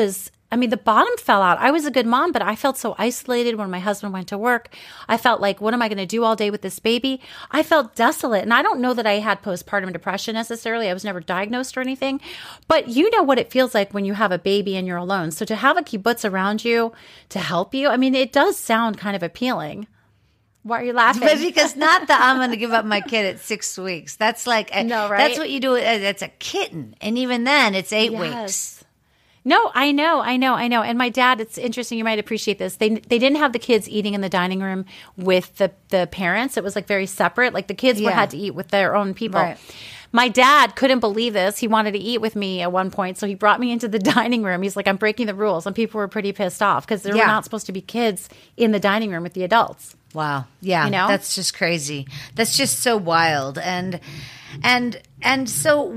I mean, the bottom fell out. I was a good mom, but I felt so isolated when my husband went to work. I felt like, what am I going to do all day with this baby? I felt desolate. And I don't know that I had postpartum depression necessarily. I was never diagnosed or anything. But you know what it feels like when you have a baby and you're alone. So to have a kibbutz around you to help you, I mean, it does sound kind of appealing. Why are you laughing? But because not that I'm going to give up my kid at 6 weeks. That's like, no, right? That's what you do. That's a kitten. And even then, it's 8 weeks. No, I know. And my dad, it's interesting. You might appreciate this. They didn't have the kids eating in the dining room with the parents. It was like very separate. Like the kids had to eat with their own people. Right. My dad couldn't believe this. He wanted to eat with me at one point. So he brought me into the dining room. He's like, I'm breaking the rules. And people were pretty pissed off because there were not supposed to be kids in the dining room with the adults. Wow. Yeah. You know? That's just crazy. That's just so wild. And so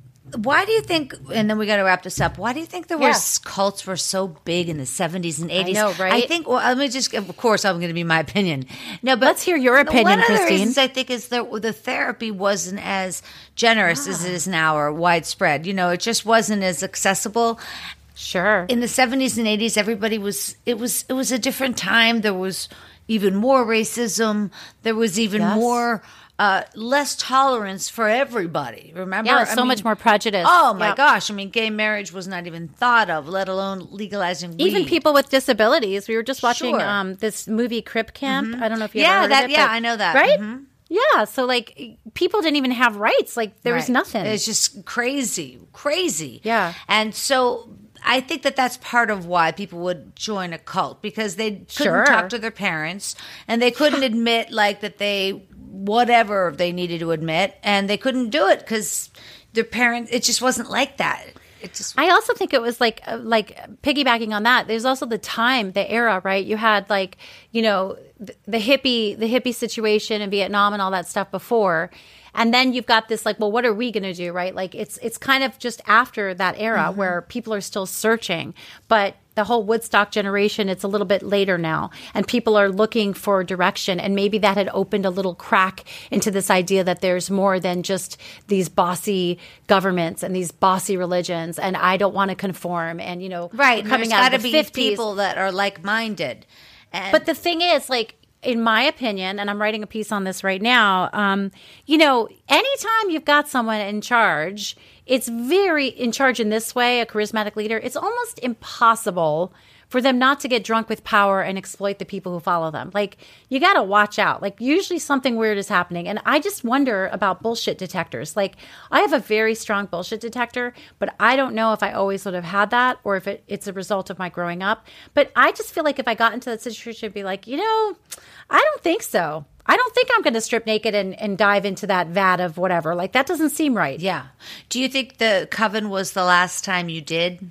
why do you think, and then we got to wrap this up, why do you think cults were so big in the 70s and 80s? I know, right? I think, well, let me just, of course, I'm going to be my opinion. No, but let's hear your opinion, Christine. One of the Christine. reasons I think is that the therapy wasn't as generous as it is now or widespread. You know, it just wasn't as accessible. Sure. In the 70s and 80s, everybody it was a different time. There was even more racism. There was even more less tolerance for everybody. Remember? Yeah, much more prejudice. Oh my gosh. I mean, gay marriage was not even thought of, let alone legalizing weed. Even people with disabilities. We were just watching this movie Crip Camp. I don't know if you ever heard of it. Yeah, I know that. Right? Mm-hmm. Yeah, so like people didn't even have rights. Like there was nothing. It's just crazy. Yeah. And so I think that's part of why people would join a cult, because they couldn't talk to their parents and they couldn't admit like that whatever they needed to admit, and they couldn't do it because their parents, it just wasn't like that. I also think it was like piggybacking on that. There's also the time, the era, right? You had like, you know, the hippie situation in Vietnam and all that stuff before. And then you've got this like, well, what are we going to do, right? Like it's kind of just after that era where people are still searching. But the whole Woodstock generation, it's a little bit later now. And people are looking for direction. And maybe that had opened a little crack into this idea that there's more than just these bossy governments and these bossy religions. And I don't want to conform. And, you know, coming out of the 50s. People that are like-minded. But the thing is, like, in my opinion, and I'm writing a piece on this right now, you know, anytime you've got someone in charge, it's very in charge in this way, a charismatic leader, it's almost impossible for them not to get drunk with power and exploit the people who follow them. Like, you got to watch out. Like, usually something weird is happening. And I just wonder about bullshit detectors. Like, I have a very strong bullshit detector, but I don't know if I always would have had that or if it's a result of my growing up. But I just feel like if I got into that situation, I'd be like, you know, I don't think so. I don't think I'm going to strip naked and dive into that vat of whatever. Like, that doesn't seem right. Yeah. Do you think the coven was the last time you did?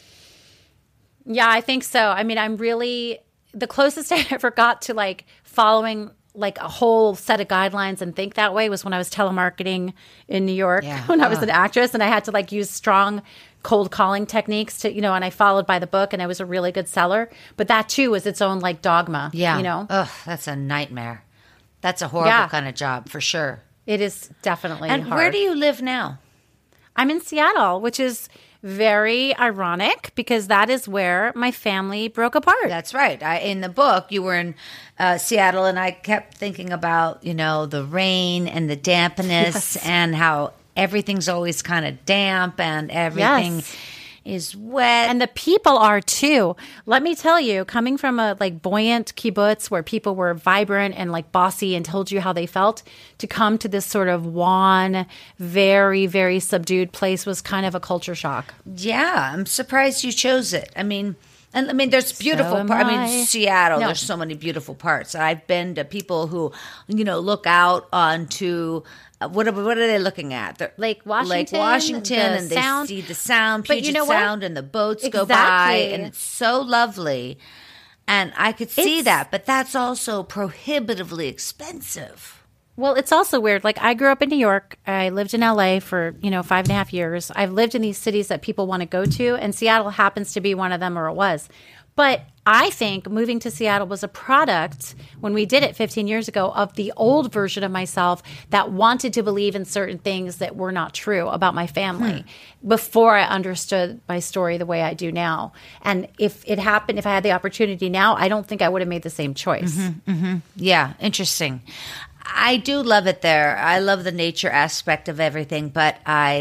Yeah, I think so. I mean, I'm really the closest I ever got to like following like a whole set of guidelines and think that way was when I was telemarketing in New York when I was an actress, and I had to like use strong cold calling techniques to, you know, and I followed by the book, and I was a really good seller. But that too was its own like dogma. Yeah. You know? Ugh, that's a nightmare. That's a horrible kind of job for sure. It is definitely hard. And where do you live now? I'm in Seattle, which is very ironic because that is where my family broke apart. That's right. In the book, you were in Seattle, and I kept thinking about, you know, the rain and the dampness and how everything's always kind of damp and everything is wet. And the people are too. Let me tell you, coming from a like buoyant kibbutz where people were vibrant and like bossy and told you how they felt, to come to this sort of wan, very, very subdued place was kind of a culture shock. Yeah, I'm surprised you chose it. I mean, there's beautiful parts. I mean, Seattle, there's so many beautiful parts. I've been to people who, you know, look out onto what are they looking at? Lake Washington, and sound. They see the sound, Puget Sound, and the boats go by, and it's so lovely. And I could see that, but that's also prohibitively expensive. Well, it's also weird. Like, I grew up in New York. I lived in LA for, 5.5 years. I've lived in these cities that people want to go to, and Seattle happens to be one of them, or it was. But I think moving to Seattle was a product, when we did it 15 years ago, of the old version of myself that wanted to believe in certain things that were not true about my family before I understood my story the way I do now. And if it happened, if I had the opportunity now, I don't think I would have made the same choice. Yeah, interesting. I do love it there. I love the nature aspect of everything, but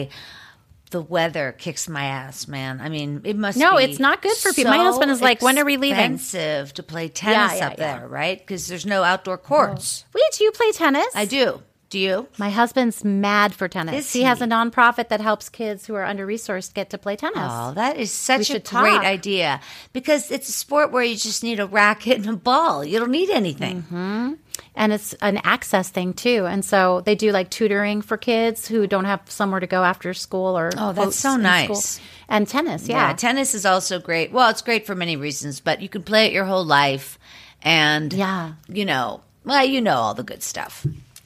the weather kicks my ass, man. I mean, it must be. No, it's not good for people. My husband is like, when are we leaving? Expensive to play tennis up there, right? Because there's no outdoor courts. Wait, do you play tennis? I do. Do you? My husband's mad for tennis. He has a nonprofit that helps kids who are under-resourced get to play tennis. Oh, that is such a great idea. Because it's a sport where you just need a racket and a ball. You don't need anything. And it's an access thing, too. And so they do like tutoring for kids who don't have somewhere to go after school or that's so nice. And tennis, yeah. Tennis is also great. Well, it's great for many reasons, but you can play it your whole life. And, you know all the good stuff.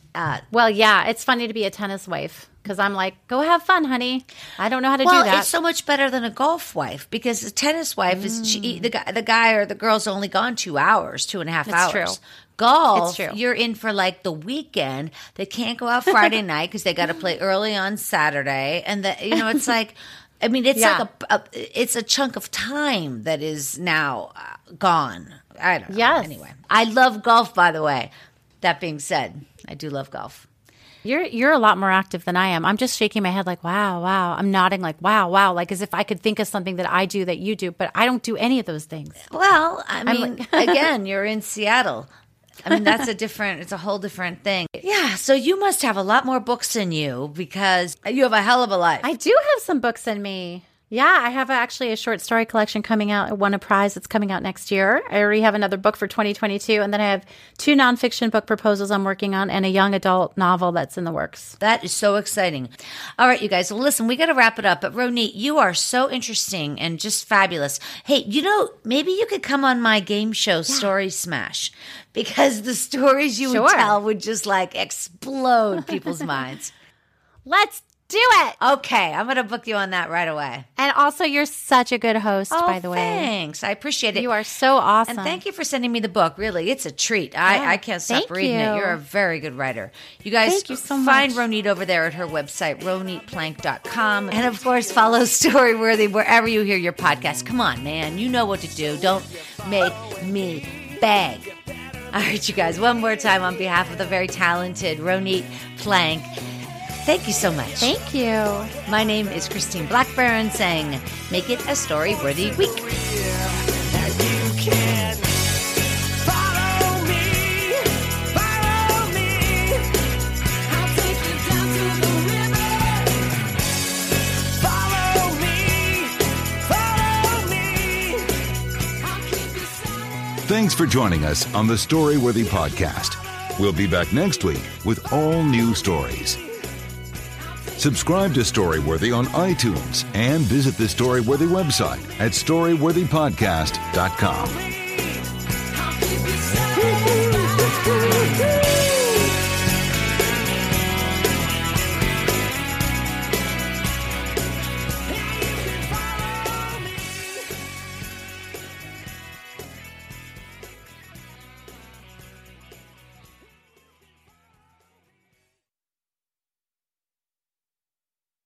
It's funny to be a tennis wife because I'm like, go have fun, honey. I don't know how to do that. Well, it's so much better than a golf wife because a tennis wife is the guy or the girl's only gone 2 hours, 2.5 hours. That's true. Golf, you're in for like the weekend. They can't go out Friday night because they got to play early on Saturday, and it's like, I mean, it's like it's a chunk of time that is now gone. I don't know. Yes. Anyway, I love golf. By the way, that being said, I do love golf. You're a lot more active than I am. I'm just shaking my head like, wow. I'm nodding like, wow, like as if I could think of something that I do that you do, but I don't do any of those things. Well, I mean, again, you're in Seattle. I mean, it's a whole different thing. Yeah, so you must have a lot more books in you because you have a hell of a life. I do have some books in me. Yeah, I have actually a short story collection coming out. I won a prize that's coming out next year. I already have another book for 2022. And then I have 2 nonfiction book proposals I'm working on and a young adult novel that's in the works. That is so exciting. All right, you guys. Well, listen, we got to wrap it up. But Ronit, you are so interesting and just fabulous. Hey, maybe you could come on my game show, Story Smash, because the stories you would tell would just like explode people's minds. Let's do it. Okay, I'm going to book you on that right away. And also, you're such a good host, by the way. Thanks. I appreciate it. You are so awesome. And thank you for sending me the book. Really, it's a treat. I can't stop reading it. You're a very good writer. You guys, thank you so find much. Ronit over there at her website, ronitplank.com. And of course, follow Storyworthy wherever you hear your podcast. Come on, man. You know what to do. Don't make me beg. All right, you guys, one more time on behalf of the very talented Ronit Plank. Thank you so much. Thank you. My name is Christine Blackburn saying, make it a story-worthy week. Thanks for joining us on the Storyworthy podcast. We'll be back next week with all new stories. Subscribe to Storyworthy on iTunes and visit the Storyworthy website at storyworthypodcast.com.